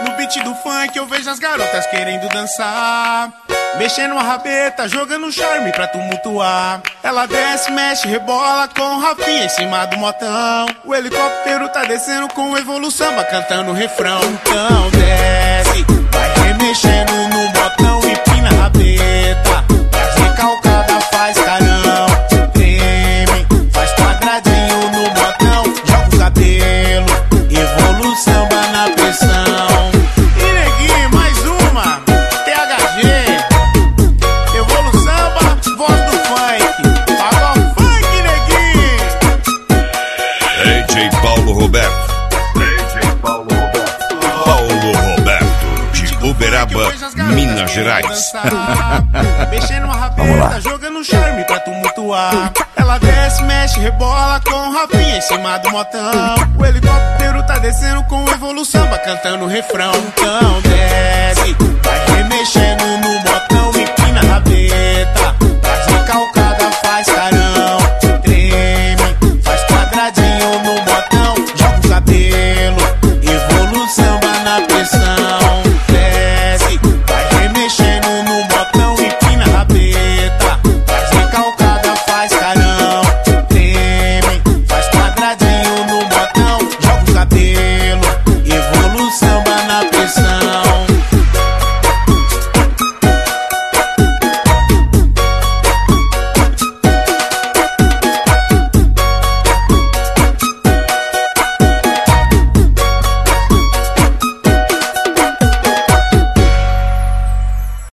No beat do funk eu vejo as garotas querendo dançar, mexendo a rabeta, jogando charme pra tumultuar. Ela desce, mexe, rebola com o Rafinha em cima do motão. O helicóptero tá descendo com o Evolução, cantando o refrão. Então desce, vai remexendo no motão, empina a rabeta. Recalcada faz carão, treme, faz quadradinho no motão. Joga o cabelo, Evolução na pressão. E neguinho, mais uma, THG, Evolução, voz do funk. Paga o funk, neguinho. DJ Paulo Roberto. Paulo Roberto, de Uberaba, Minas Gerais. Mexendo a rabeta, jogando charme pra tumultuar. Ela desce, mexe, rebola com o Rafinha em cima do motão. O helicóptero tá descendo com o Evolução, cantando o refrão. Então desce,